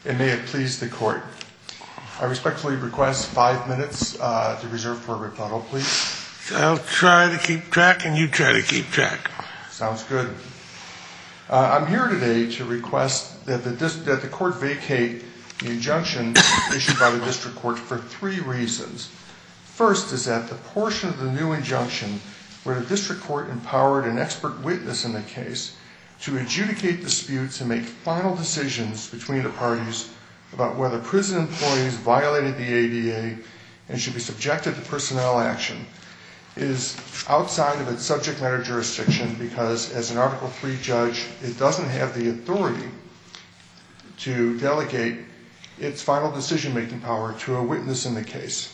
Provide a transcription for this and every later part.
And may it please the court. I respectfully request 5 minutes to reserve for rebuttal, please. I'll try to keep track and you try to keep track. Sounds good. I'm here today to request that the court vacate the injunction issued by the district court for 3 reasons. First is that the portion of the new injunction where the district court empowered an expert witness in the case to adjudicate disputes and make final decisions between the parties about whether prison employees violated the ADA and should be subjected to personnel action is outside of its subject matter jurisdiction because, as an Article III judge, it doesn't have the authority to delegate its final decision-making power to a witness in the case.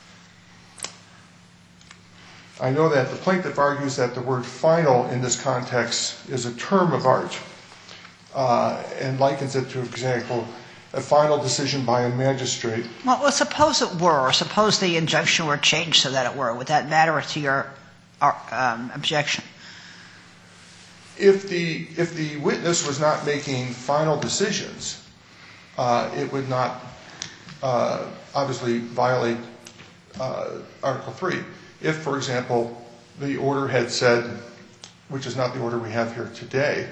I know that the plaintiff argues that the word final in this context is a term of art and likens it to, for example, a final decision by a magistrate. Well, suppose it were, or suppose the injunction were changed so that it were. Would that matter to your objection? If the witness was not making final decisions, it would not obviously violate Article III. If, for example, the order had said, which is not the order we have here today,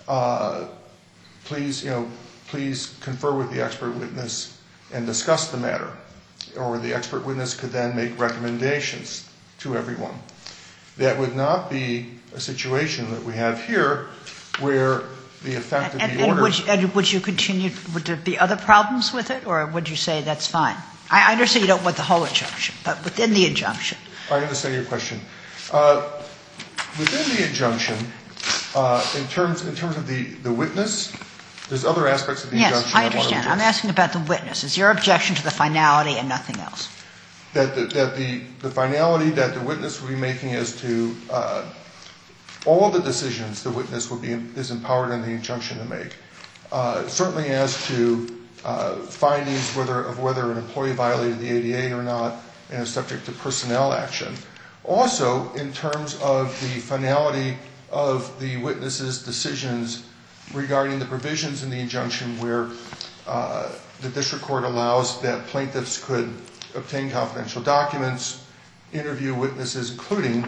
please confer with the expert witness and discuss the matter, or the expert witness could then make recommendations to everyone. That would not be a situation that we have here where the effect of the order... And would you continue, would there be other problems with it, or would you say that's fine? I understand you don't want the whole injunction, but within the injunction. I understand your question. Within the injunction, in terms of the witness, there's other aspects of the injunction. Yes, I understand. I'm asking about the witness. Is your objection to the finality and nothing else? That the finality that the witness will be making as to all the decisions the witness is empowered in the injunction to make. Certainly as to findings of whether an employee violated the ADA or not and is subject to personnel action. Also, in terms of the finality of the witness's decisions regarding the provisions in the injunction where the district court allows that plaintiffs could obtain confidential documents, interview witnesses, including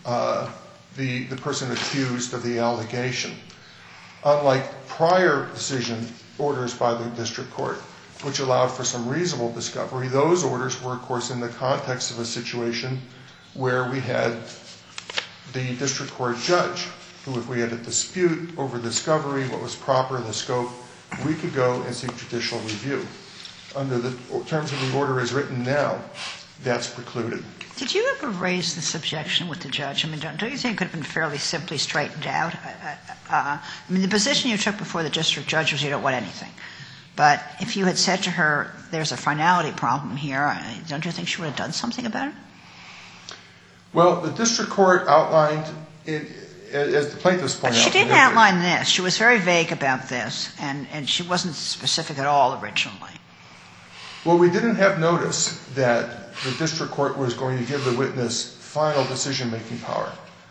the person accused of the allegation. Unlike prior decision orders by the district court, which allowed for some reasonable discovery, those orders were, of course, in the context of a situation where we had the district court judge, who, if we had a dispute over discovery, what was proper in the scope, we could go and seek judicial review. Under the terms of the order as written now, that's precluded. Did you ever raise this objection with the judge? I mean, don't you think it could have been fairly simply straightened out? I mean, the position you took before the district judge was you don't want anything. But if you had said to her, there's a finality problem here, don't you think she would have done something about it? Well, the district court outlined, as the plaintiffs pointed out... She didn't outline this. She was very vague about this, and she wasn't specific at all originally. Well, we didn't have notice that the district court was going to give the witness final decision-making power.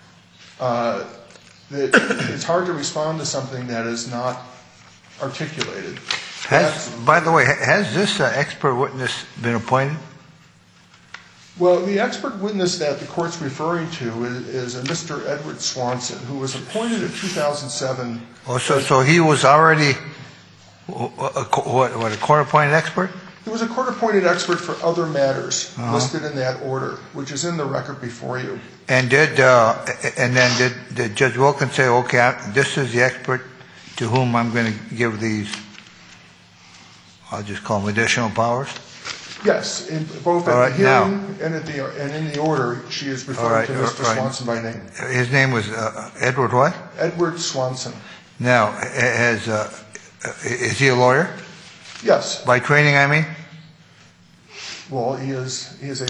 It's hard to respond to something that is not articulated. By the way, has this expert witness been appointed? Well, the expert witness that the court's referring to is a Mr. Edward Swanson, who was appointed in 2007. Oh, so he was already a court-appointed expert? He was a court-appointed expert for other matters listed in that order, which is in the record before you. And did Judge Wilkins say, okay, this is the expert to whom I'm going to give these, I'll just call them additional powers? Yes, both at the hearing and in the order, she is referring to Mr. Swanson by name. His name was Edward what? Edward Swanson. Now, is he a lawyer? Yes. By training, I mean? Well, he is a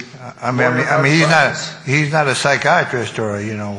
he's not a psychiatrist or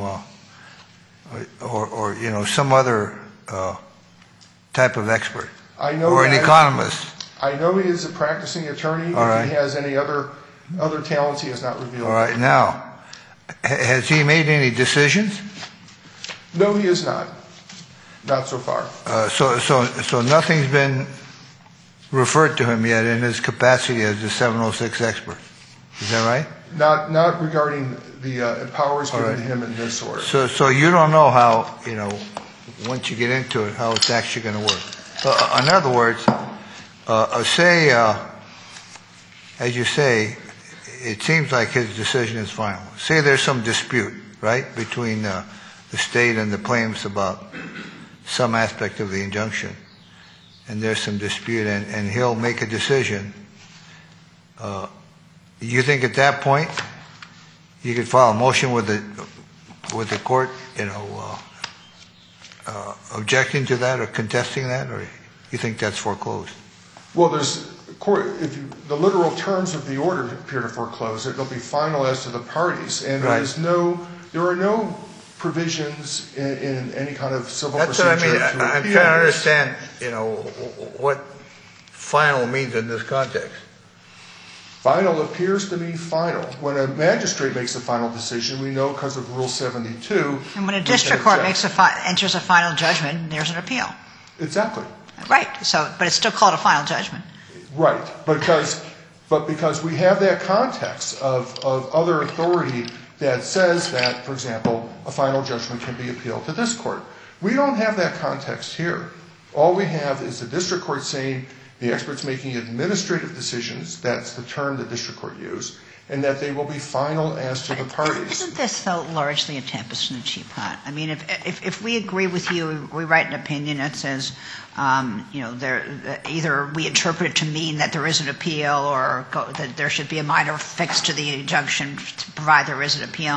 some other type of expert. Or an economist. I know he is a practicing attorney. If he has any other talents, he has not revealed. All right. Now, has he made any decisions? No, he has not. Not so far. So nothing's been referred to him yet in his capacity as the 706 expert. Is that right? Not regarding the powers given to him in this order. So you don't know how, once you get into it, how it's actually going to work. In other words, say, as you say, it seems like his decision is final. Say there's some dispute, right, between the state and the plaintiffs about some aspect of the injunction, and there's some dispute, and he'll make a decision. You think at that point you could file a motion with the court, objecting to that or contesting that, or you think that's foreclosed? Well, the literal terms of the order appear to foreclose it. It'll be final as to the parties, and right. there are no provisions in any kind of civil That's procedure. That's what I mean. I'm trying to understand, what final means in this context. Final appears to mean final. When a magistrate makes a final decision, we know because of Rule 72. And when a district court enters a final judgment, there's an appeal. Exactly. Right. But it's still called a final judgment. Right. Because we have that context of other authority that says that, for example, a final judgment can be appealed to this court. We don't have that context here. All we have is the district court saying the expert's making administrative decisions, that's the term the district court used, and that they will be final as to the parties. Isn't this, though, largely a tempest in a teapot? I mean, if we agree with you, we write an opinion that says, either we interpret it to mean that there is an appeal or that there should be a minor fix to the injunction to provide there is an appeal.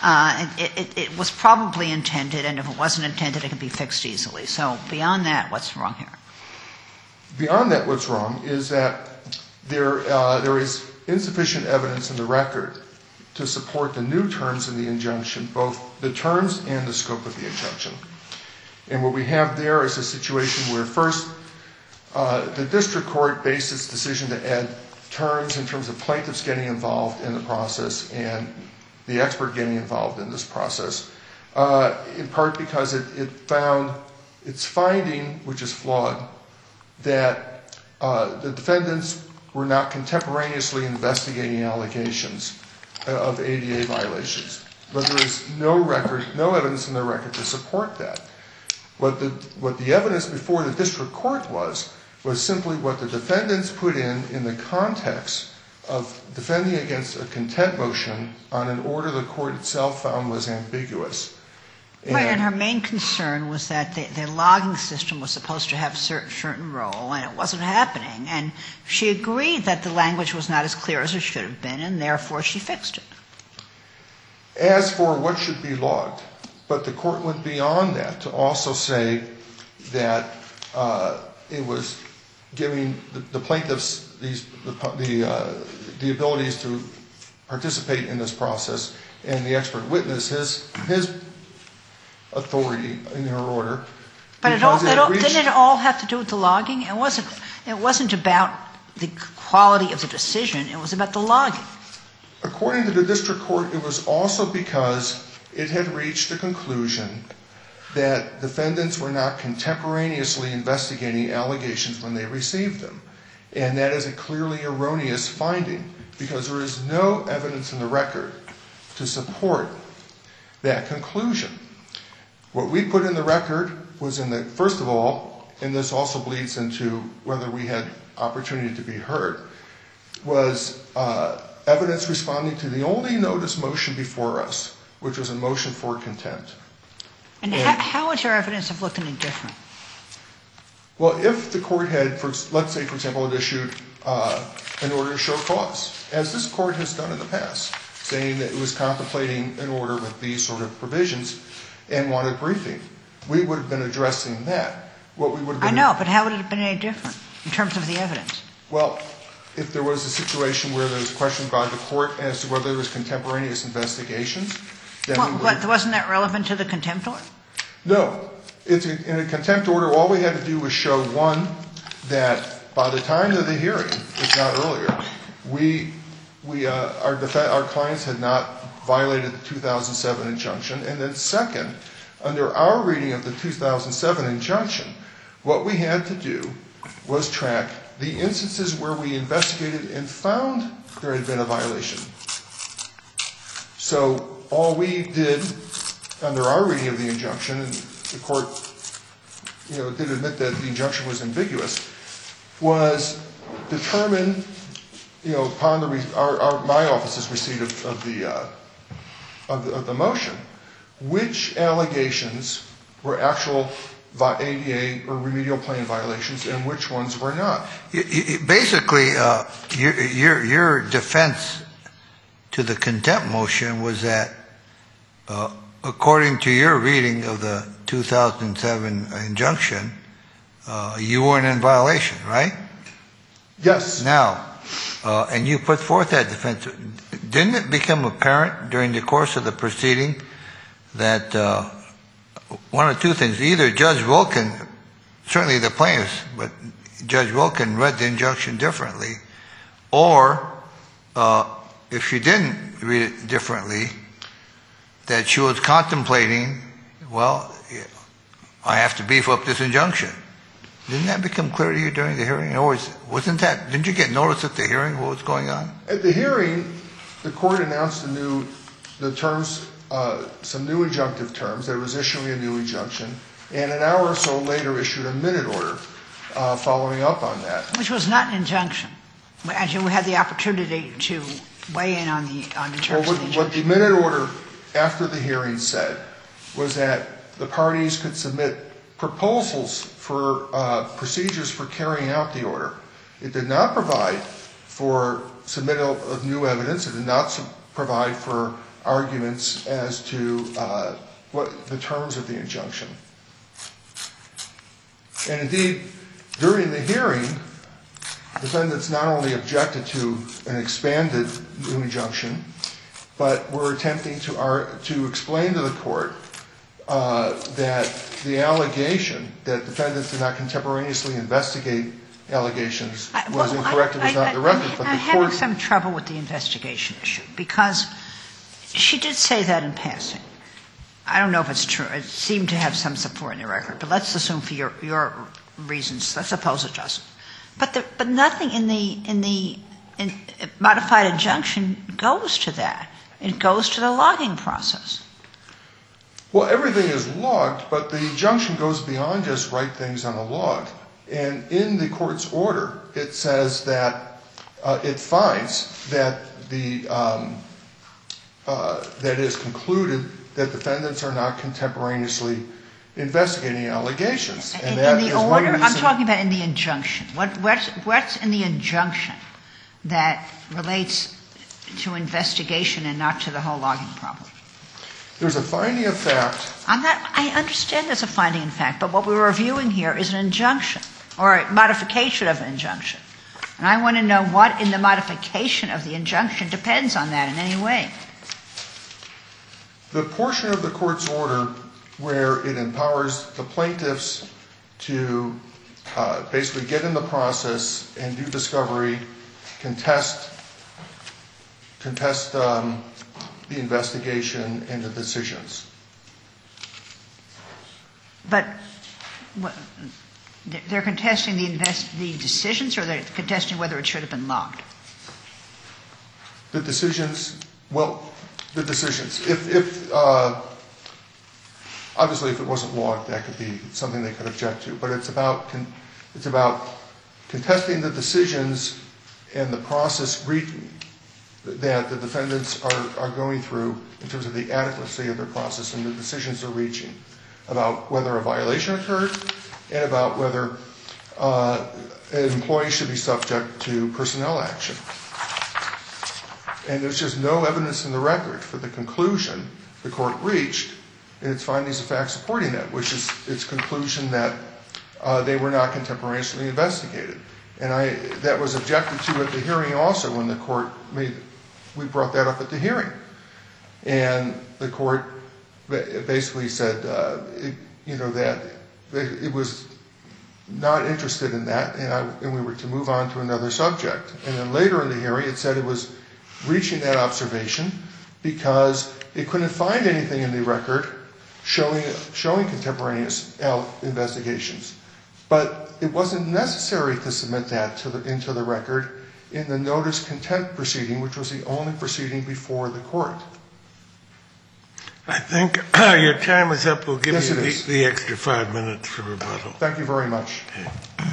It was probably intended, and if it wasn't intended, it could be fixed easily. So beyond that, what's wrong here? Beyond that, what's wrong is that there is insufficient evidence in the record to support the new terms in the injunction, both the terms and the scope of the injunction. And what we have there is a situation where first the district court based its decision to add terms in terms of plaintiffs getting involved in the process and the expert getting involved in this process, in part because it found its finding, which is flawed, that the defendants were not contemporaneously investigating allegations of ADA violations. But there is no evidence in the record to support that. What the evidence before the district court was simply what the defendants put in the context of defending against a contempt motion on an order the court itself found was ambiguous. And her main concern was that the logging system was supposed to have a certain role, and it wasn't happening. And she agreed that the language was not as clear as it should have been, and therefore she fixed it. As for what should be logged, but the court went beyond that to also say that it was giving the plaintiffs the abilities to participate in this process, and the expert witness his authority in her order. But didn't it all have to do with the logging? It wasn't about the quality of the decision. It was about the logging. According to the district court, it was also because it had reached a conclusion that defendants were not contemporaneously investigating allegations when they received them. And that is a clearly erroneous finding because there is no evidence in the record to support that conclusion. What we put in the record was first of all, and this also bleeds into whether we had opportunity to be heard, was evidence responding to the only notice motion before us, which was a motion for contempt. And how would your evidence have looked any different? Well, if the court had, let's say, for example, it issued an order to show cause, as this court has done in the past, saying that it was contemplating an order with these sort of provisions and wanted briefing, we would have been addressing that. I know, but how would it have been any different in terms of the evidence? Well, if there was a situation where there was question by the court as to whether there was contemporaneous investigations, then wasn't that relevant to the contempt order? No. In a contempt order, all we had to do was show, one, that by the time of the hearing, if not earlier, our clients had not violated the 2007 injunction. And then second, under our reading of the 2007 injunction, what we had to do was track the instances where we investigated and found there had been a violation. So all we did under our reading of the injunction, and the court, did admit that the injunction was ambiguous, was determine, upon my office's receipt of the motion, which allegations were actual ADA or remedial plan violations and which ones were not. Basically, your defense to the contempt motion was that, according to your reading of the 2007 injunction, you weren't in violation, right? Yes. Now, and you put forth that defense. Didn't it become apparent during the course of the proceeding that one of two things, either Judge Wilkin, certainly the plaintiffs, but Judge Wilkin read the injunction differently, or if she didn't read it differently, that she was contemplating, well, I have to beef up this injunction. Didn't that become clear to you during the hearing? Or didn't you get notice at the hearing what was going on? At the hearing, the court announced some new injunctive terms. There was issuing a new injunction, and an hour or so later issued a minute order following up on that. Which was not an injunction. As you had the opportunity to weigh in on the terms of the injunction. What the minute order after the hearing said was that the parties could submit proposals for procedures for carrying out the order. It did not provide for submittal of new evidence. It did not provide for arguments as to what the terms of the injunction. And indeed, during the hearing, defendants not only objected to an expanded new injunction, but were attempting to explain to the court that the allegation that defendants did not contemporaneously investigate allegations was incorrect. It was not the record. But I'm having some trouble with the investigation issue because she did say that in passing. I don't know if it's true. It seemed to have some support in the record. But let's assume for your reasons. Let's suppose it doesn't. But nothing in the modified injunction goes to that. It goes to the logging process. Well, everything is logged, but the injunction goes beyond just write things on a log. And in the court's order, it says that it finds that that is concluded that defendants are not contemporaneously investigating allegations. And that is one reason. I'm talking about in the injunction. What's in the injunction that relates to investigation and not to the whole logging problem? There's a finding of fact. I understand there's a finding of fact, but what we're reviewing here is an injunction or a modification of an injunction. And I want to know what in the modification of the injunction depends on that in any way. The portion of the court's order where it empowers the plaintiffs to basically get in the process and do discovery, contest the investigation and the decisions. But they're contesting the decisions, or they're contesting whether it should have been logged? The decisions. The decisions. Obviously, if it wasn't logged, that could be something they could object to. But it's about contesting the decisions and the process that the defendants are going through in terms of the adequacy of their process and the decisions they're reaching about whether a violation occurred and about whether an employee should be subject to personnel action. And there's just no evidence in the record for the conclusion the court reached in its findings of fact supporting that, which is its conclusion that they were not contemporaneously investigated. And that was objected to at the hearing also when the court we brought that up at the hearing. And the court basically said, that it was not interested in that, and we were to move on to another subject. And then later in the hearing, it said it was reaching that observation because it couldn't find anything in the record showing contemporaneous investigations. But it wasn't necessary to submit that into the record in the notice contempt proceeding, which was the only proceeding before the court. I think your time is up. We'll give Yes, you it is. the extra 5 minutes for rebuttal. Thank you very much. Okay.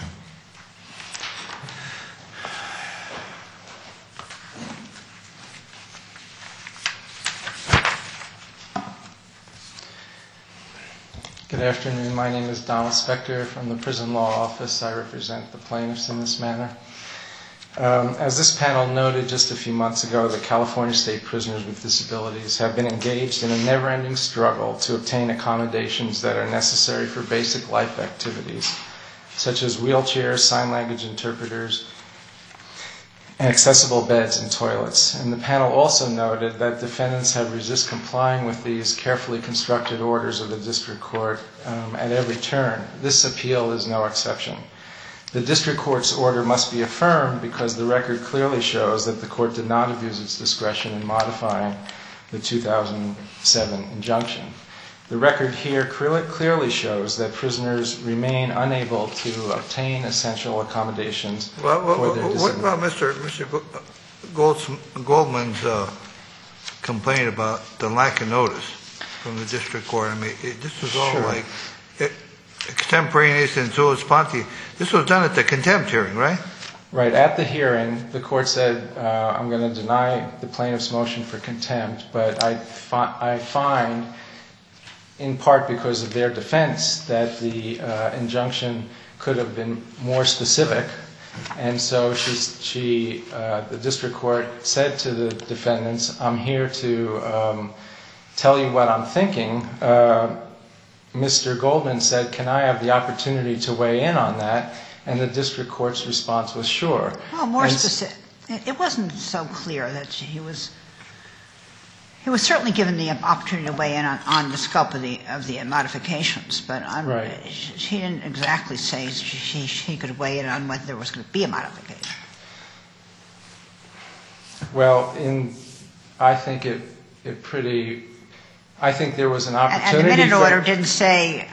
Good afternoon. My name is Donald Spector from the Prison Law Office. I represent the plaintiffs in this matter. As this panel noted just a few months ago, the California State Prisoners with Disabilities have been engaged in a never-ending struggle to obtain accommodations that are necessary for basic life activities, such as wheelchairs, sign language interpreters, and accessible beds and toilets. And the panel also noted that defendants have resisted complying with these carefully constructed orders of the district court at every turn. This appeal is no exception. The district court's order must be affirmed because the record clearly shows that the court did not abuse its discretion in modifying the 2007 injunction. The record here clearly shows that prisoners remain unable to obtain essential accommodations for their disability. What about Mr. Goldman's complaint about the lack of notice from the district court? I mean, this was all like extemporaneous and sua sponte. This was done at the contempt hearing, right? Right. At the hearing, the court said, I'm going to deny the plaintiff's motion for contempt, but I find, in part because of their defense, that the injunction could have been more specific. And so the district court said to the defendants, I'm here to tell you what I'm thinking. Mr. Goldman said, can I have the opportunity to weigh in on that? And the district court's response was sure. Well, more specific. It wasn't so clear that he was certainly given the opportunity to weigh in on the scope of the modifications, but he didn't exactly say he could weigh in on whether there was going to be a modification. Well, I think there was an opportunity. And the minute order didn't say,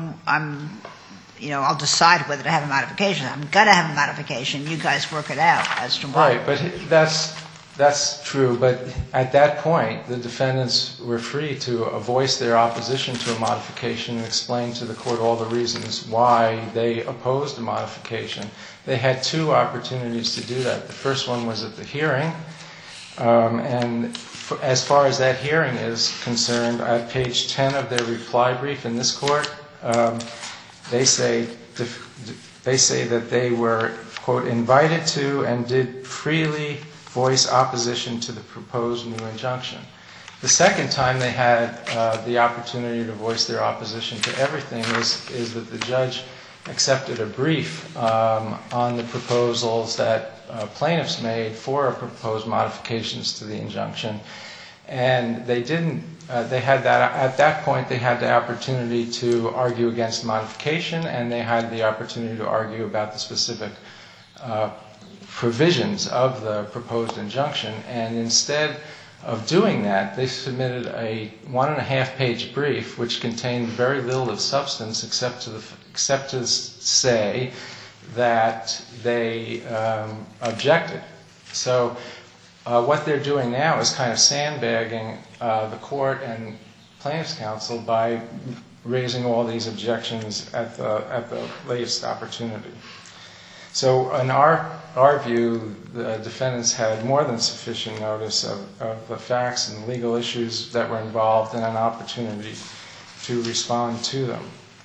I'll decide whether to have a modification. I'm going to have a modification. You guys work it out as to why. Right, but that's true. But at that point, the defendants were free to voice their opposition to a modification and explain to the court all the reasons why they opposed the modification. They had two opportunities to do that. The first one was at the hearing. And as far as that hearing is concerned, at page 10 of their reply brief in this court, they say that they were, quote, invited to and did freely voice opposition to the proposed new injunction. The second time they had the opportunity to voice their opposition to everything is that the judge accepted a brief on the proposals that plaintiffs made for proposed modifications to the injunction. And they didn't, at that point they had the opportunity to argue against modification, and they had the opportunity to argue about the specific provisions of the proposed injunction. And instead of doing that, they submitted a 1.5-page brief which contained very little of substance except to say that they objected. So what they're doing now is kind of sandbagging the court and plaintiffs' counsel by raising all these objections at the latest opportunity. So in our view, the defendants had more than sufficient notice of the facts and legal issues that were involved and an opportunity to respond to them.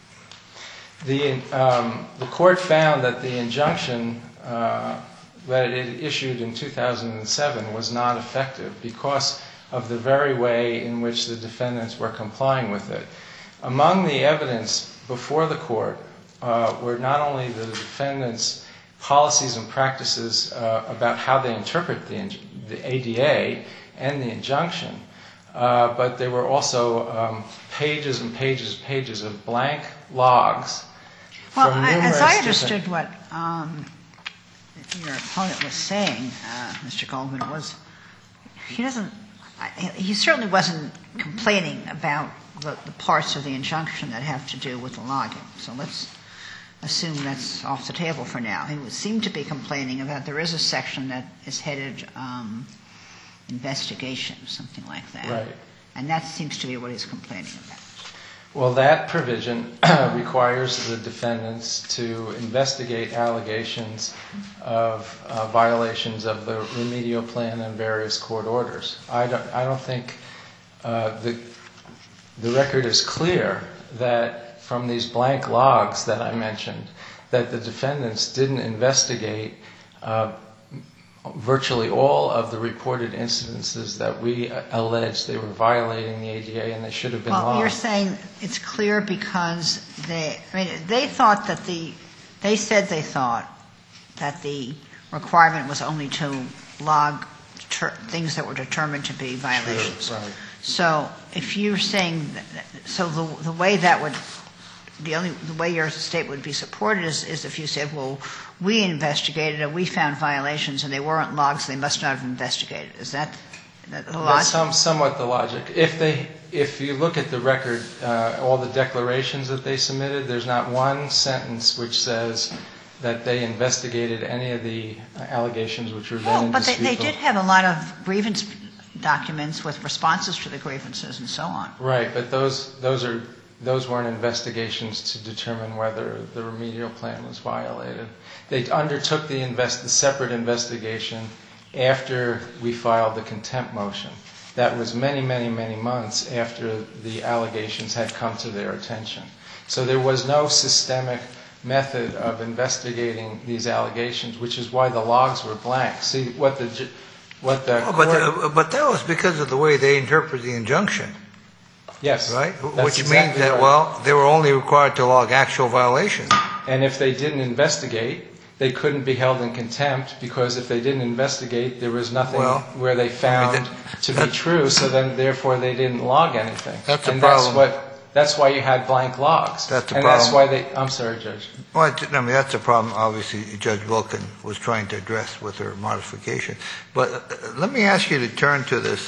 The court found that the injunction that it issued in 2007 was not effective because of the very way in which the defendants were complying with it. Among the evidence before the court were not only the defendants' policies and practices about how they interpret the ADA and the injunction, but there were also pages and pages and pages of blank logs. Well, as I understood what your opponent was saying, Mr. Goldman, was he certainly wasn't complaining about the parts of the injunction that have to do with the logging. So let's assume that's off the table for now. He would seem to be complaining about there is a section that is headed investigation, something like that. Right. And that seems to be what he's complaining about. Well, that provision requires the defendants to investigate allegations of violations of the remedial plan and various court orders. I don't think the record is clear that from these blank logs that I mentioned, that the defendants didn't investigate virtually all of the reported incidences that we allege they were violating the ADA and they should have been logged. Well, you're saying it's clear because they thought that they thought that the requirement was only to log things that were determined to be violations. Sure, right. So if you're saying, the way that would, the way your state would be supported is if you said, well, we investigated and we found violations and they weren't logged, so they must not have investigated. Is that the logic? That's somewhat the logic. If you look at the record, all the declarations that they submitted, there's not one sentence which says that they investigated any of the allegations which were then in dispute. But they did have a lot of grievance documents with responses to the grievances and so on. Right, but those weren't investigations to determine whether the remedial plan was violated. They undertook the separate investigation after we filed the contempt motion. That was many, many, many months after the allegations had come to their attention. So there was no systemic method of investigating these allegations, which is why the logs were blank. See, but that was because of the way they interpret the injunction. Yes. Right? Which means that, well, they were only required to log actual violations. And if they didn't investigate, they couldn't be held in contempt, because if they didn't investigate, there was nothing where they found to be true, so then therefore they didn't log anything. That's a problem. That's why you had blank logs. That's the and problem. That's why I'm sorry, Judge. Well, I mean, that's a problem, obviously, Judge Wilkin was trying to address with her modification. But let me ask you to turn to this,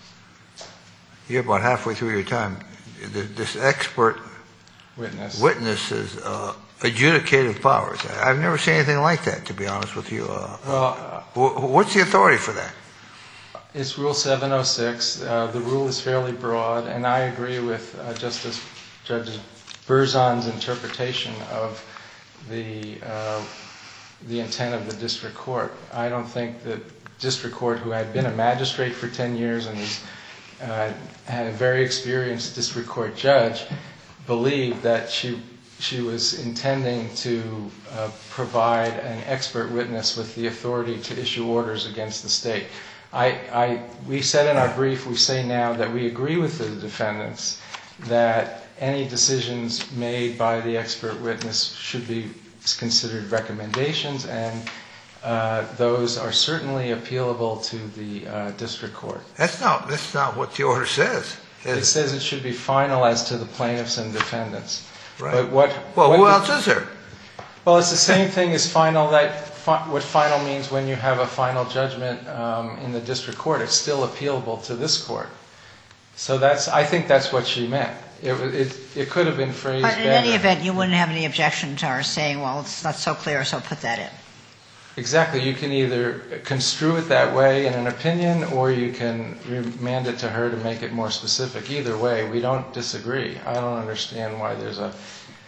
you're about halfway through your time, this expert witness's adjudicative powers. I've never seen anything like that, to be honest with you. What's the authority for that? It's Rule 706. The rule is fairly broad, and I agree with Judge Berzon's interpretation of the intent of the district court. I don't think the district court, who had been a magistrate for 10 years and had a very experienced district court judge, believed that she was intending to provide an expert witness with the authority to issue orders against the state. We said in our brief, we say now that we agree with the defendants that any decisions made by the expert witness should be considered recommendations, and those are certainly appealable to the district court. That's not what the order says. It says it should be final as to the plaintiffs and defendants. Right. But who else is there? Well, it's the same thing as final. What final means when you have a final judgment in the district court, it's still appealable to this court. So I think that's what she meant. It could have been phrased better. But in any event, you wouldn't have any objection to her saying, well, it's not so clear, so put that in. Exactly. You can either construe it that way in an opinion, or you can remand it to her to make it more specific. Either way, we don't disagree. I don't understand why there's a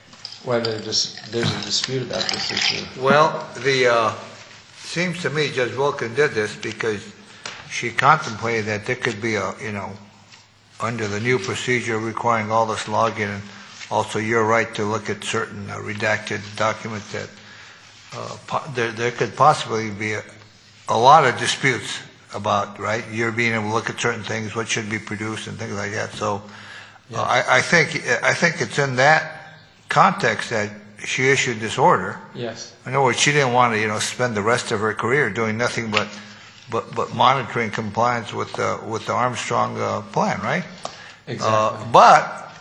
dispute about this issue. Well, seems to me Judge Wilkin did this because she contemplated that there could be under the new procedure requiring all this logging, and also your right to look at certain redacted documents, that there could possibly be a lot of disputes about, right? You're being able to look at certain things, what should be produced and things like that. So yes. I think it's in that context that she issued this order. Yes. In other words, she didn't want to, spend the rest of her career doing nothing but monitoring compliance with the Armstrong plan, right? Exactly. But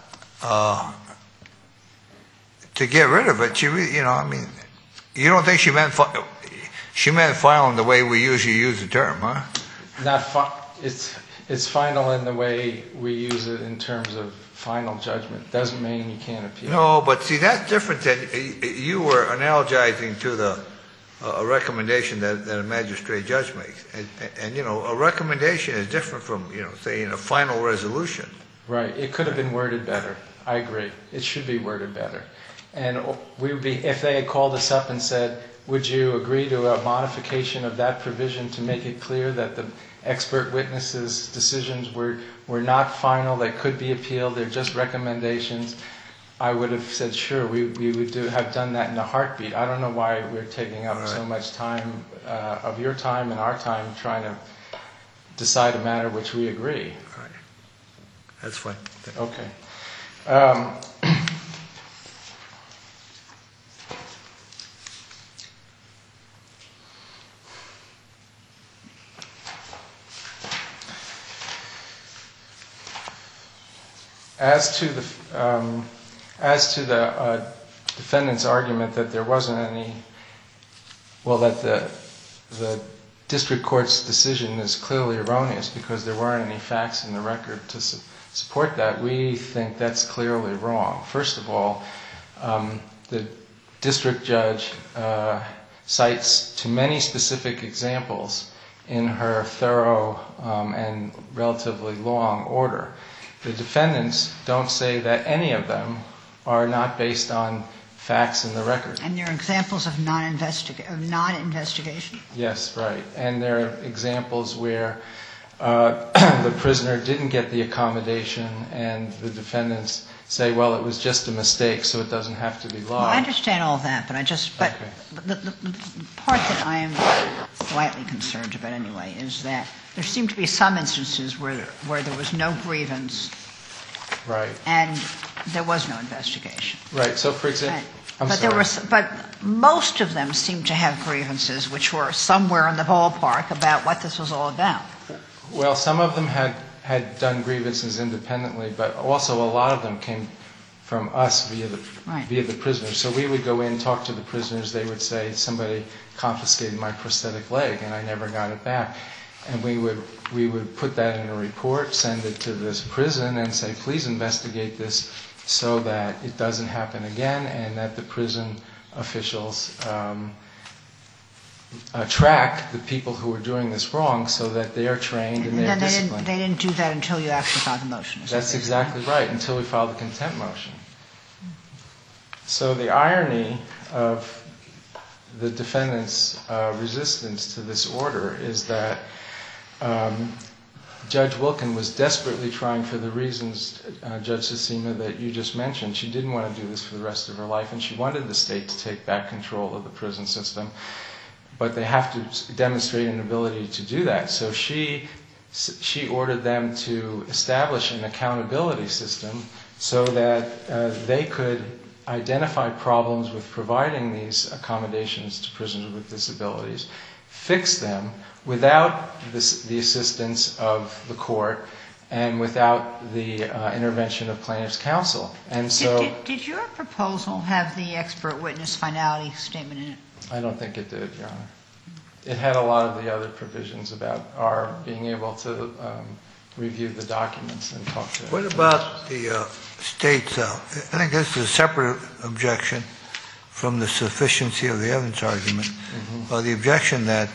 to get rid of it, she really, you don't think she meant final in the way we usually use the term, huh? It's final in the way we use it in terms of final judgment. Doesn't mean you can't appeal. No, but see, that's different than, you were analogizing to the, a recommendation that a magistrate judge makes. And, you know, a recommendation is different from, you know, saying a final resolution. Right. It could have been worded better. I agree. It should be worded better. And we would be, if they had called us up and said, would you agree to a modification of that provision to make it clear that the expert witnesses' decisions were not final, they could be appealed, they're just recommendations, I would have said, sure, we would have done that in a heartbeat. I don't know why we're taking up so much time of your time and our time trying to decide a matter which we agree. All right. That's fine. Okay. As to the defendant's argument that there wasn't any, well, that the district court's decision is clearly erroneous because there weren't any facts in the record to support that, we think that's clearly wrong. First of all, the district judge cites too many specific examples in her thorough and relatively long order. The defendants don't say that any of them are not based on facts in the record. And there are examples of non-investigation? Yes, right. And there are examples where the prisoner didn't get the accommodation and the defendants say, well, it was just a mistake, so it doesn't have to be law. Well, I understand all that, but the part that I am slightly concerned about anyway is that there seem to be some instances where there was no grievance. Right. And there was no investigation. Right. So, for example, but most of them seem to have grievances which were somewhere in the ballpark about what this was all about. Well, some of them had done grievances independently, but also a lot of them came from us via the prisoners. So we would go in, talk to the prisoners. They would say, somebody confiscated my prosthetic leg, and I never got it back. And we would put that in a report, send it to this prison, and say, please investigate this so that it doesn't happen again, and that the prison officials track the people who are doing this wrong so that they are trained and they are disciplined. They didn't do that until you actually filed the motion. That's exactly right, until we filed the contempt motion. So the irony of the defendant's resistance to this order is that Judge Wilkin was desperately trying for the reasons, Judge Tsutsima, that you just mentioned. She didn't want to do this for the rest of her life, and she wanted the state to take back control of the prison system. But they have to demonstrate an ability to do that. So she ordered them to establish an accountability system so that they could identify problems with providing these accommodations to prisoners with disabilities, fix them without the assistance of the court and without the intervention of plaintiff's counsel. And so, did your proposal have the expert witness finality statement in it? I don't think it did, Your Honor. It had a lot of the other provisions about our being able to review the documents and talk to them. What about the state's, I think this is a separate objection from the sufficiency of the evidence argument, the objection that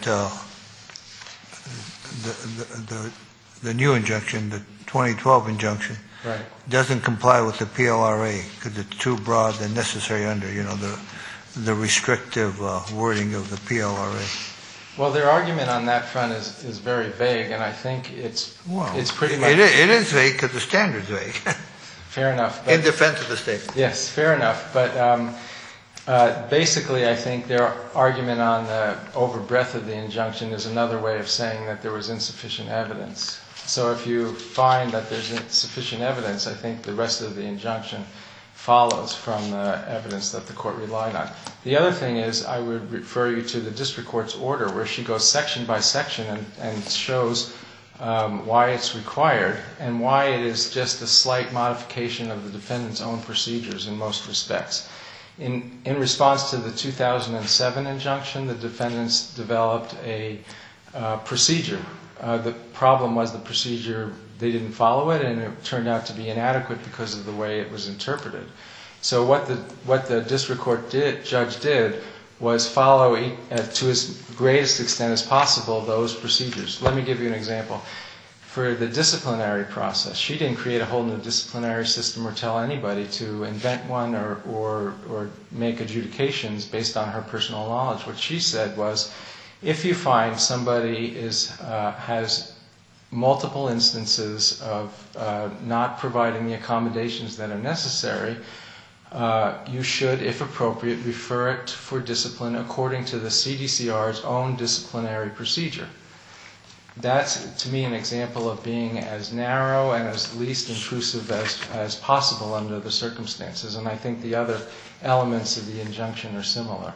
the new injunction, the 2012 injunction, doesn't comply with the PLRA because it's too broad and necessary under, the restrictive wording of the PLRA. Well, their argument on that front is very vague, and I think it's pretty much... It is vague because the standard's vague. Fair enough. In defense of the state. Yes, fair enough. But basically, I think their argument on the overbreadth of the injunction is another way of saying that there was insufficient evidence. So if you find that there's insufficient evidence, I think the rest of the injunction follows from the evidence that the court relied on. The other thing is, I would refer you to the district court's order where she goes section by section and shows why it's required and why it is just a slight modification of the defendant's own procedures in most respects. In response to the 2007 injunction, the defendants developed a procedure. The problem was the procedure, they didn't follow it, and it turned out to be inadequate because of the way it was interpreted. So what the district court judge did was follow, to as greatest extent as possible, those procedures. Let me give you an example. For the disciplinary process, she didn't create a whole new disciplinary system or tell anybody to invent one or make adjudications based on her personal knowledge. What she said was, if you find somebody has multiple instances of not providing the accommodations that are necessary, you should, if appropriate, refer it for discipline according to the CDCR's own disciplinary procedure. That's, to me, an example of being as narrow and as least intrusive as possible under the circumstances. And I think the other elements of the injunction are similar.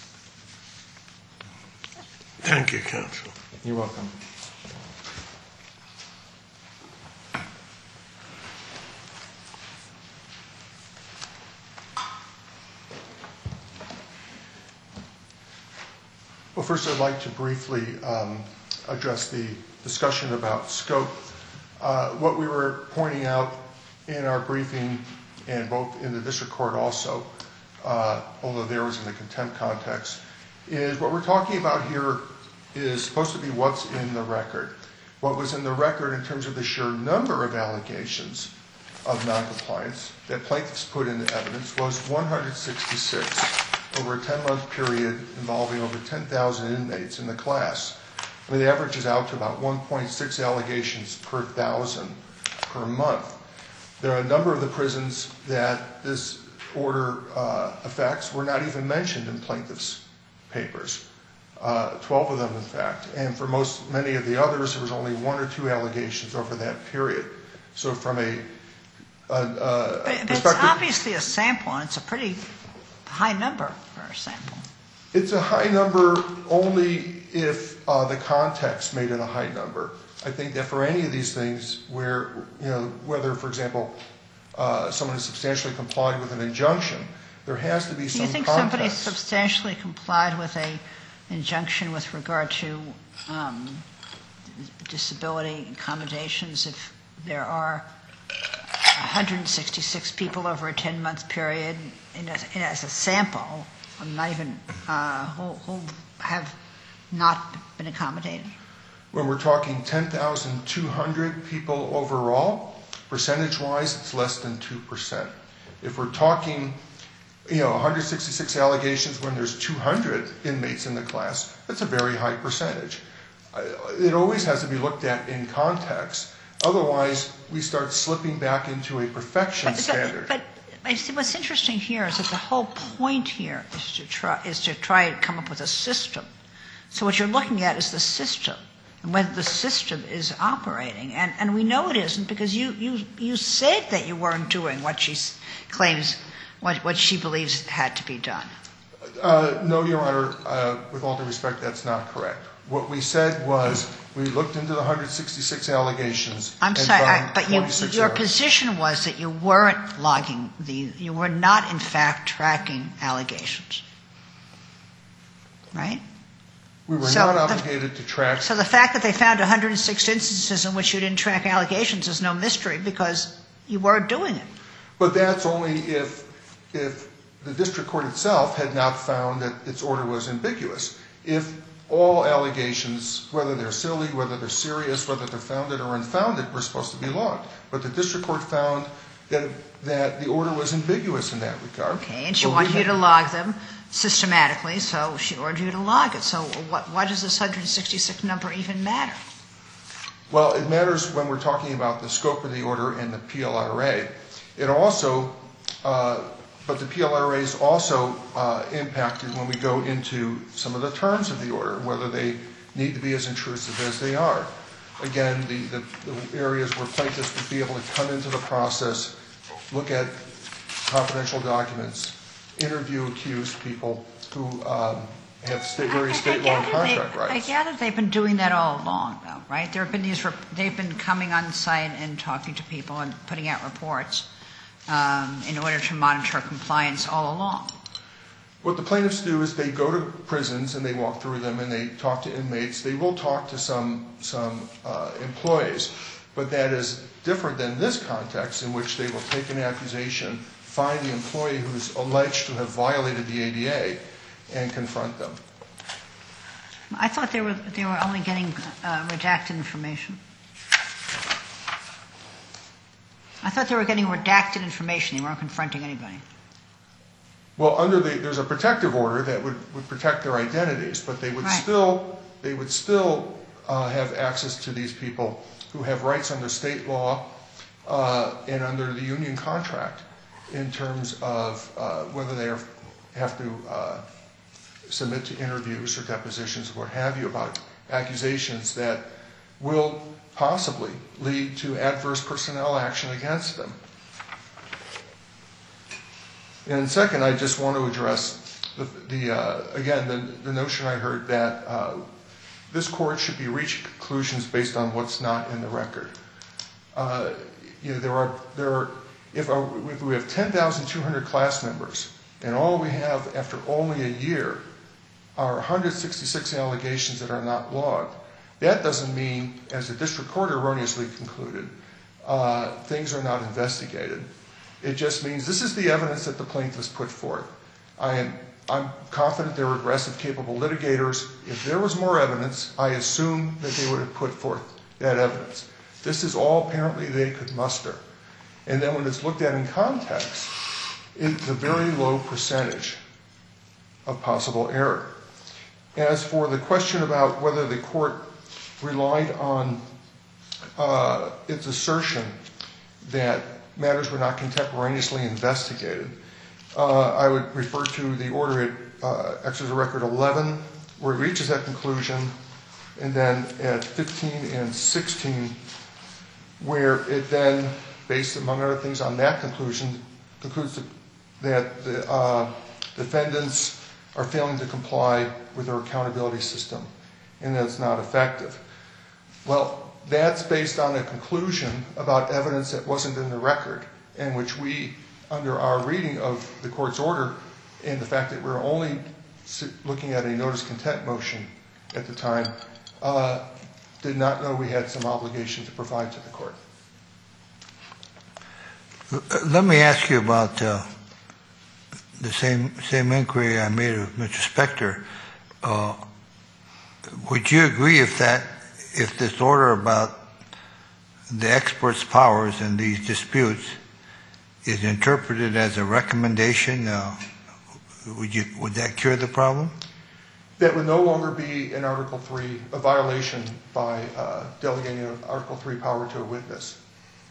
Thank you, counsel. You're welcome. Well, first I'd like to briefly address the discussion about scope. What we were pointing out in our briefing, and both in the district court also, although there was in the contempt context, is what we're talking about here is supposed to be what's in the record. What was in the record in terms of the sheer number of allegations of noncompliance that plaintiffs put into evidence was 166 over a 10-month period involving over 10,000 inmates in the class. I mean, the average is out to about 1.6 allegations per 1,000 per month. There are a number of the prisons that this order affects were not even mentioned in plaintiffs' papers. 12 of them, in fact. And for many of the others, there was only 1 or 2 allegations over that period. So from a perspective... It's obviously a sample, and it's a pretty high number for a sample. It's a high number only if the context made it a high number. I think that for any of these things where, whether, for example, someone has substantially complied with an injunction, there has to be some context. Do you think somebody substantially complied with an injunction with regard to disability accommodations if there are 166 people over a 10-month period as a sample, not even who have not been accommodated? When we're talking 10,200 people overall, percentage-wise, it's less than 2%. If we're talking, 166 allegations when there's 200 inmates in the class, that's a very high percentage. It always has to be looked at in context. Otherwise, we start slipping back into a perfection standard. But I see what's interesting here is that the whole point here is to try and come up with a system. So what you're looking at is the system and whether the system is operating. And we know it isn't because you said that you weren't doing what she claims, what she believes had to be done. No, Your Honor, with all due respect, that's not correct. What we said was we looked into the 166 allegations. I'm sorry, but your position was that you weren't logging you were not in fact tracking allegations, right? We were not obligated to track. So the fact that they found 106 instances in which you didn't track allegations is no mystery because you weren't doing it. But that's only if the district court itself had not found that its order was ambiguous. If all allegations, whether they're silly, whether they're serious, whether they're founded or unfounded, were supposed to be logged. But the district court found that the order was ambiguous in that regard. Okay, and she wanted you to log them systematically, so she ordered you to log it. So why does this 166 number even matter? Well, it matters when we're talking about the scope of the order and the PLRA. It also, but the PLRA is also impacted when we go into some of the terms of the order, whether they need to be as intrusive as they are. Again, the areas where plaintiffs would be able to come into the process, look at confidential documents, interview accused people who have various state law and contract rights. I gather they've been doing that all along, though, right? There have been they've been coming on site and talking to people and putting out reports in order to monitor compliance all along. What the plaintiffs do is they go to prisons and they walk through them and they talk to inmates. They will talk to some employees, but that is different than this context in which they will take an accusation, find the employee who's alleged to have violated the ADA, and confront them. I thought they were only getting redacted information. I thought they were getting redacted information. They weren't confronting anybody. Well, there's a protective order that would protect their identities, but they would still have access to these people who have rights under state law and under the union contract in terms of whether they have to submit to interviews or depositions or what have you about accusations that will possibly lead to adverse personnel action against them. And second, I just want to address the notion I heard that this court should be reaching conclusions based on what's not in the record. If we have 10,200 class members and all we have after only a year are 166 allegations that are not logged, that doesn't mean, as the district court erroneously concluded, things are not investigated. It just means this is the evidence that the plaintiffs put forth. I'm confident they're aggressive, capable litigators. If there was more evidence, I assume that they would have put forth that evidence. This is all apparently they could muster. And then when it's looked at in context, it's a very low percentage of possible error. As for the question about whether the court relied on its assertion that matters were not contemporaneously investigated, I would refer to the order at Excerpt of Record 11, where it reaches that conclusion, and then at 15 and 16, where it then, based among other things on that conclusion, concludes that the defendants are failing to comply with their accountability system, and that it's not effective. Well, that's based on a conclusion about evidence that wasn't in the record, and which we, under our reading of the court's order, and the fact that we're only looking at a notice of contempt motion at the time, did not know we had some obligation to provide to the court. Let me ask you about the same inquiry I made of Mr. Spector. Would you agree if this order about the expert's powers in these disputes is interpreted as a recommendation, would that cure the problem? That would no longer be in Article 3 a violation by delegating Article 3 power to a witness.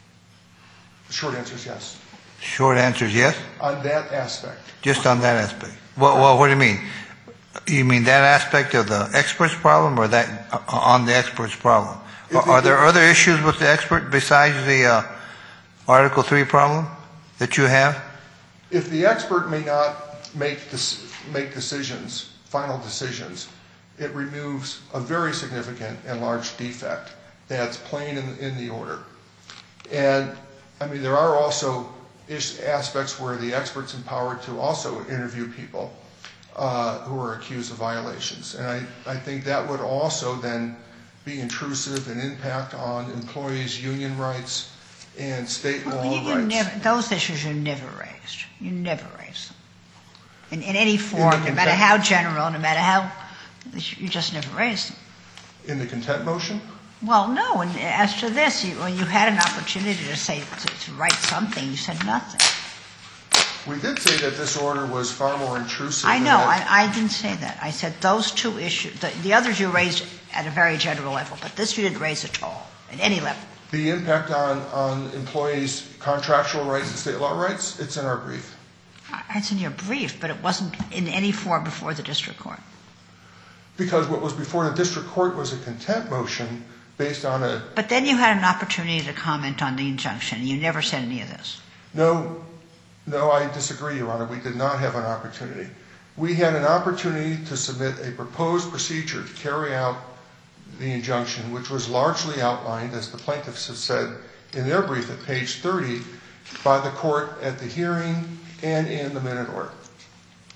The short answer is yes. Short answer is yes? On that aspect. Just on that aspect. Well, what do you mean? You mean that aspect of the expert's problem, or that on the expert's problem? Are there other issues with the expert besides the Article 3 problem that you have? If the expert may not make decisions, final decisions, it removes a very significant and large defect that's plain in the order. And, I mean, there are also aspects where the expert's empowered to also interview people who are accused of violations. And I think that would also then be intrusive and impact on employees' union rights and state law rights. Those issues you never raised. You never raised them. In any form, no matter how general, no matter how, you just never raised them. In the contempt motion? Well, no. And as to this, when you had an opportunity to say, to write something, you said nothing. We did say that this order was far more intrusive. I know. I didn't say that. I said those two issues. The others you raised at a very general level, but this you didn't raise at all, at any level. The impact on employees' contractual rights and state law rights, it's in our brief. It's in your brief, but it wasn't in any form before the district court. Because what was before the district court was a contempt motion based on a... But then you had an opportunity to comment on the injunction. You never said any of this. No, I disagree, Your Honor. We did not have an opportunity. We had an opportunity to submit a proposed procedure to carry out the injunction, which was largely outlined, as the plaintiffs have said in their brief at page 30, by the court at the hearing and in the minute order.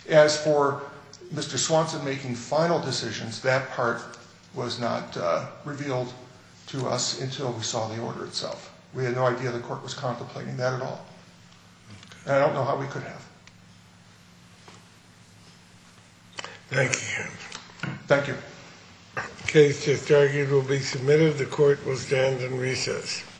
As for Mr. Swanson making final decisions, that part was not revealed to us until we saw the order itself. We had no idea the court was contemplating that at all. And I don't know how we could have. Thank you. Thank you. Case just argued will be submitted. The court will stand in recess.